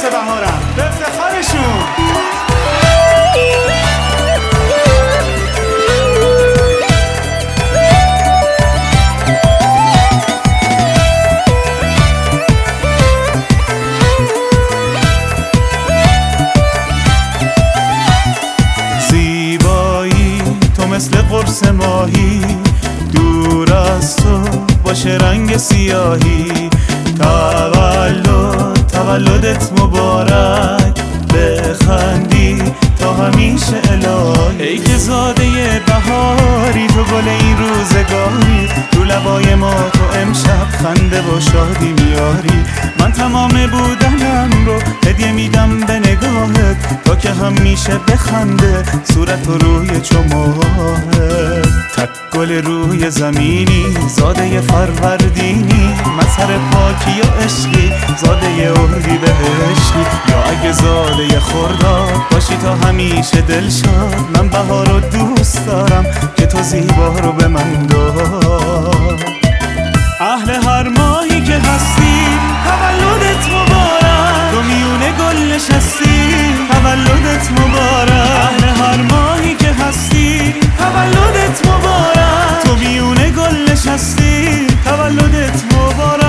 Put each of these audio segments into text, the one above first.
واسه بهارم به افتخارشون. زیبایی تو مثل قرص ماهی، دور از تو باشه رنگ سیاهی. تولدت مبارک، بخندی تا همیشه الهی. ای که زاده بهاری، تو گل این روزگاری، رو لبای ما تو امشب خنده و شادی میاری. من تمام بودنم رو هدیه میدم به نگاهت، تا که همیشه بخنده صورت روی چماهت. تک گل روی زمینی، زاده فروردینی، مظهر پاکی و عشقی، زاده اردی بهشتی. یا اگه زاده خرداد باشی تا همیشه دلشاد، من بهار رو دوست دارم که تو زیبا رو به من داد. اهل هر ماهی که هستی تولدت مبارک، تو میونه گل نشستی تولدت مبارک. اهل هر ماهی که هستی تولدت مبارک، تو میونه گل نشستی تولدت مبارک.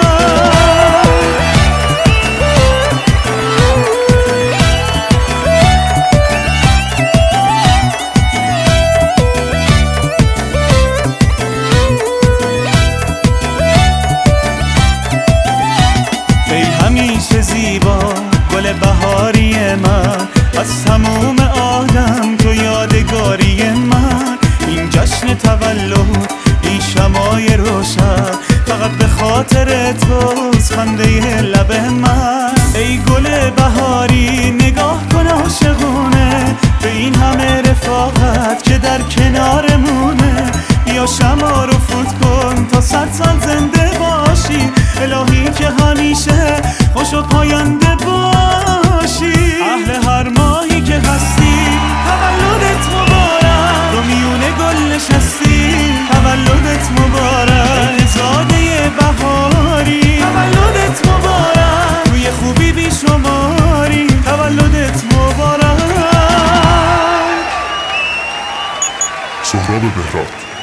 همیشه زیبا گل بهاری من، از تموم آدم تو یادگاری من. این جشن تولد، این شمای روشن، فقط به خاطر توست خنده لب من. ای گل بهاری نگاه کن عاشقونه، به این همه رفاقت که در کنارمونه. یا شما رو فوت کن تا 100 سال زنده باشی، الهی که همیشه خوش و پاینده باشی. اهل هر ماهی که هستی تولدت مبارک، تو میونه گل نشستی تولدت مبارک. زاده بهاری تولدت مبارک، توی خوبی بی شماری تولدت مبارک. سهراب بهراد.